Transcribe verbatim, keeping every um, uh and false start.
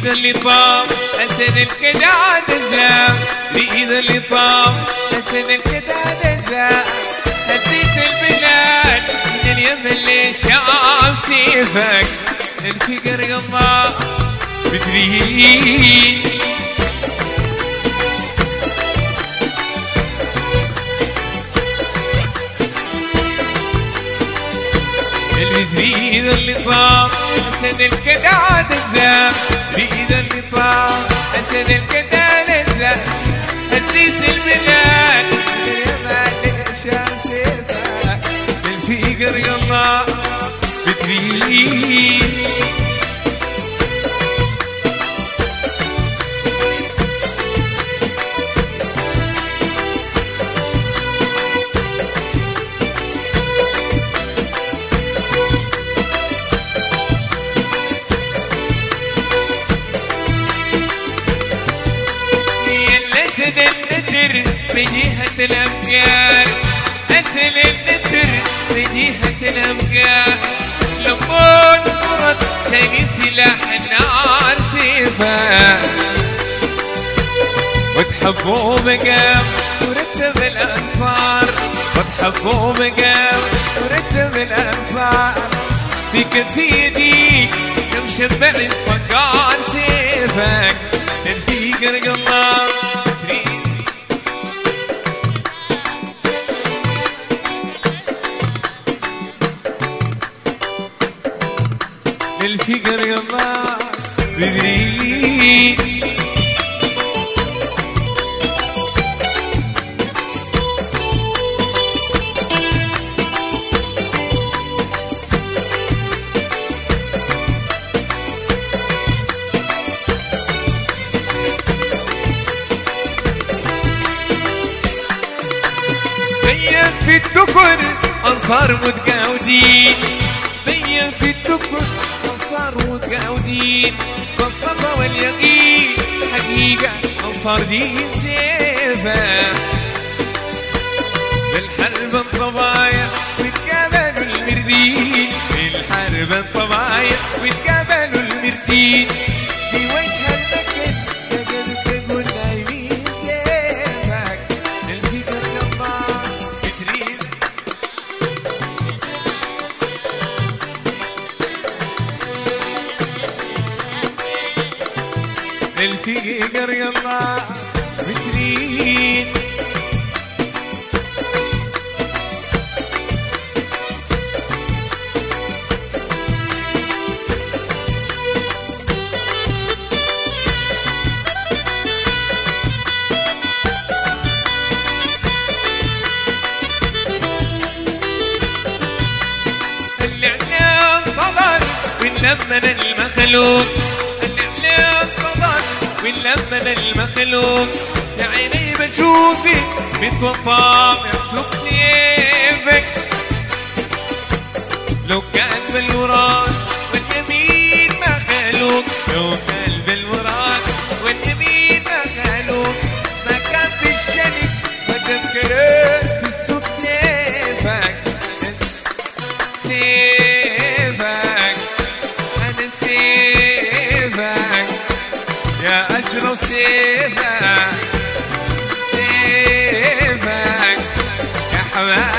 ريد اللي طام أسد الكداد الزام، ريد اللي طام أسد الكداد الزام. هديت البلاد من اليمن للشام سيفك، الفقر يما بتريد. ريد اللي طام أسد الكداد الزام، ريد اللي طام أسد الكداد الزام. هديت البلاد من اليمن للشام سيفك، الفقر يلا بتريد. أسد النتر بجهة الأمجاد، أسد النتر بجهة الأمجاد. لمون مرض تاني سلاح النار سيفه، وتحبوا مقام ورتب الأنصار، وتحبوا مقام ورتب الأنصار. في كتف يديك كم شبع الصقار سيفك، الفقر قلاب الفقر يلا بدري. بين في الدكر أنصار متقاودين، بين في الدكر أنصار متقاودين. بالصبا واليقين حقيقة أنصار دين سيفة، بالحرب الطبايا ويتقابلوا المردين، بالحرب الطبايا ويتقابلوا المردين. في وجه المكة تقدر تقول نايمين سيفك، الفقر جبار بتريد. الفقر يلا بتريد. الإعلان صبر واللمن المخلوق، الإعلان صبر واللمن المخلوق. يا عيني بشوفك متوطى بسوق سيفك، لو كان بالوراد واليمين مخلوق، لو كان بالوراد واليمين مخلوق. ما كان في الشنك ما تذكرت بالسوق سيفك، سيفك أنا سيفك يا أشرف سيفك، سيفك يا حماد.